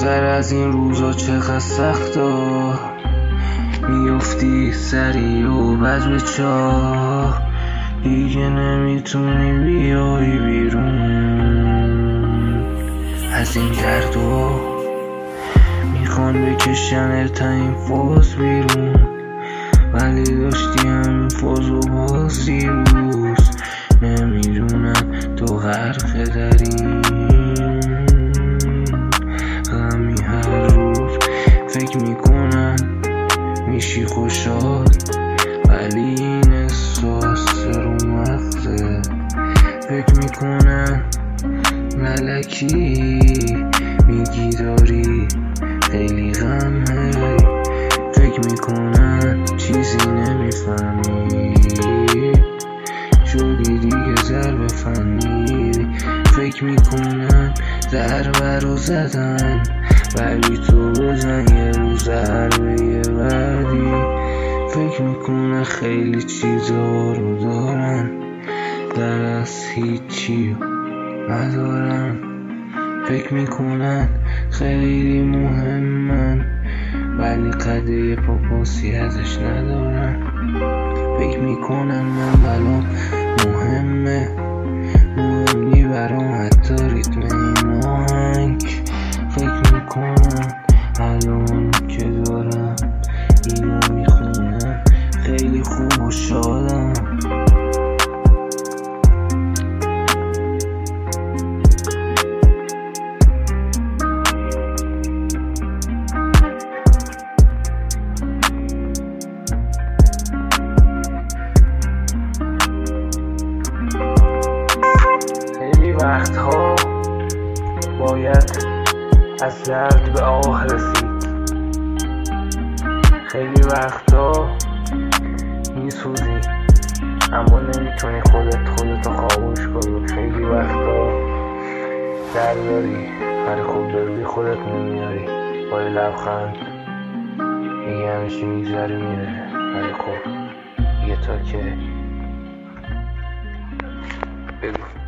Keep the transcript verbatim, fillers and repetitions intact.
گذر از این روزا چقدر سخته، میافتی سری و بز به چاه، دیگه نمیتونی بیای بیرون از این دردو، میخوان بکشن تا این فاز بیرون، ولی داشتی همین فازو باز دیروز. نمیدونم تو غرقه در این غمی، هر روز فکر میکنن میشی خوشحال، ولی این احساس رو مغزه. فکر میکنن ملکی میگی داری خیلی غمه، فکر میکنن چیزی نمیفهمی، شدی دیگه ضربه فنی. فکر میکنن ضربه رو زدن، ولی تو بزن یه روز ضربه بعدی. فکر میکنن خیلی چیزا رو دارن، در از هیچی ندارن. فکر میکنن خیلی مهمن، ولی قده پاپاسی ازش ندارن. فکر میکنن من بلام مهمه، مهمی برام حتی ریتم این آهنگ. فکر میکنن الان که دارم اینو میخونم خیلی خوب و شادم. وقتها باید از درد به آه رسید، خیلی وقتها میسوزی اما نمیتونی خودت خودتو خاموش کنی. خیلی وقتها درد داری ولی خوب به روی خودت نمیاری، با یه لبخند میگه همیشه میگذره میره، ولی خب یه تا که بگو